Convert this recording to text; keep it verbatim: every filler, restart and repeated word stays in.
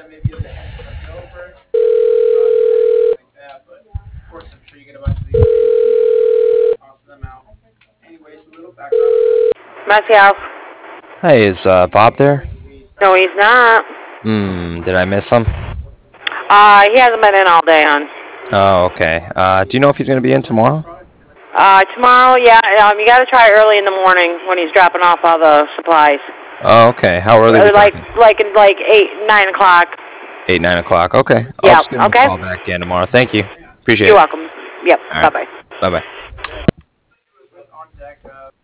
Messy house. Hey, is uh, Bob there? No, he's not. Hmm, did I miss him? Uh, he hasn't been in all day, hon. Oh, okay. Uh, do you know if he's gonna be in tomorrow? Uh, tomorrow, yeah, um, you gotta try early in the morning when he's dropping off all the supplies. Oh, okay. How early are we Uh, Like, talking? like, like eight, nine o'clock. Eight, nine o'clock. Okay. I'll Yeah, just give him a okay? call back again tomorrow. Thank you. Appreciate You're it. welcome. Yep, All right. bye-bye. Bye bye.